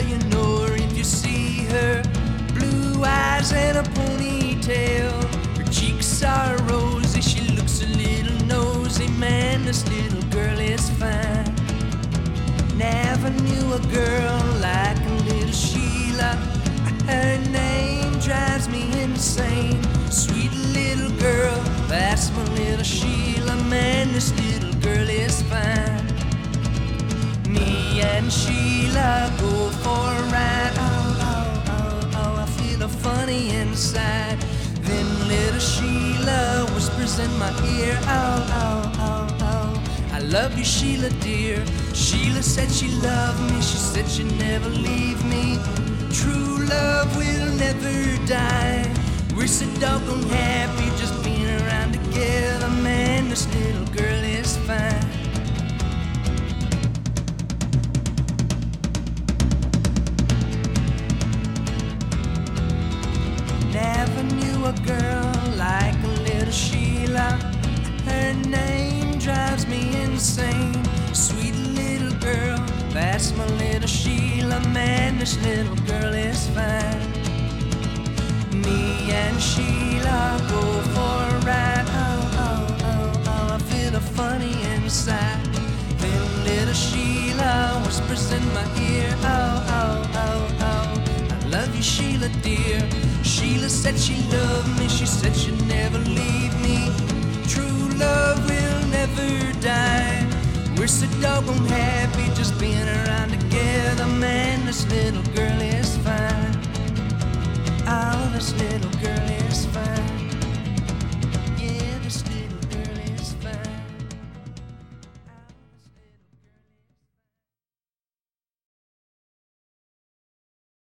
you know her if you see her. Blue eyes and a ponytail. Her cheeks are rosy, she looks a little nosy. Man, this little girl is fine. Never knew a girl like a little Sheila. Her name drives me insane. Sweet little girl, that's my little Sheila. Man, this little girl is fine. Me and Sheila go for a ride. Oh, oh, oh, oh, I feel funny inside. Then little Sheila whispers in my ear. Oh, oh, oh, oh, I love you, Sheila dear. Sheila said she loved me. She said she'd never leave me. True love will never die. We're so doggone happy just being around together. Man, this little girl is fine. Never knew a girl like a little Sheila. Her name drives me insane. Sweet little girl, that's my little Sheila. Man, this little girl is fine. Me and Sheila go for a ride. Oh, oh, oh, oh, I feel funny inside. Then little Sheila whispers in my ear. Oh, oh, oh, oh, I love you, Sheila dear. Sheila said she loved me. She said she'd never leave me. True love will never die. We're so doggone happy just being around together. Man, this little girl is fine. Oh, this little girl is fine.